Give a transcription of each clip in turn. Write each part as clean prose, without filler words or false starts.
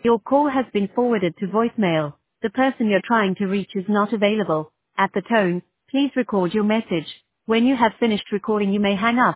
Your call has been forwarded to voicemail. The person you're trying to reach is not available. At the tone, please record your message. When you have finished recording, you may hang up.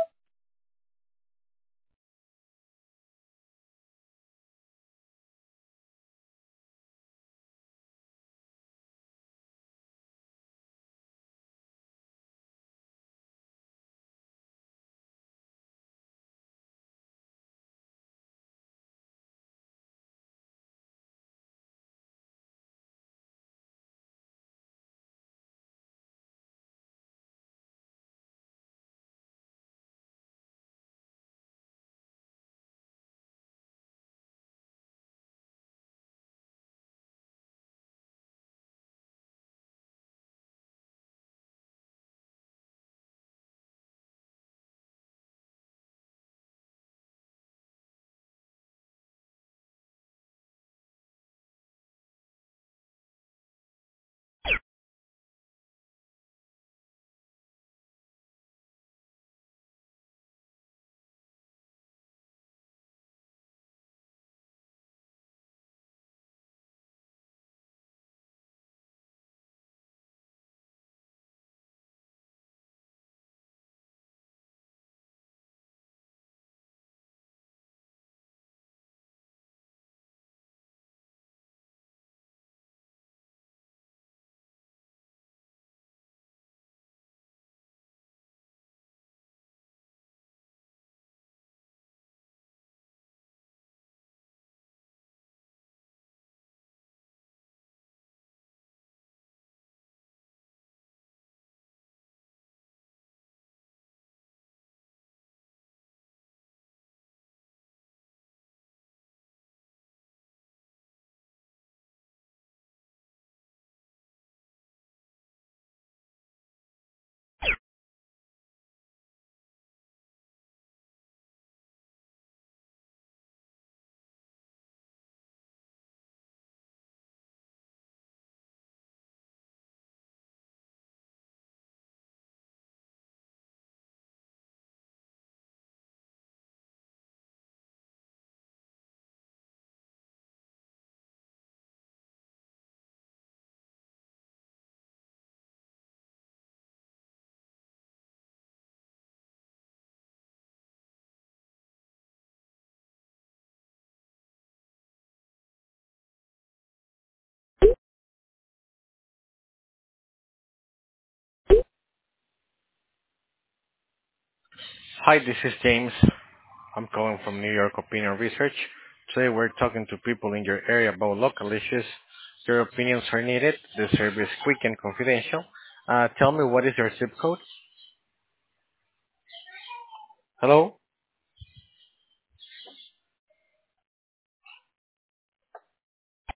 Hi, this is James. I'm calling from New York Opinion Research. Today we're talking to people in your area about local issues. Your opinions are needed. The service is quick and confidential. Tell me, what is your zip code? Hello?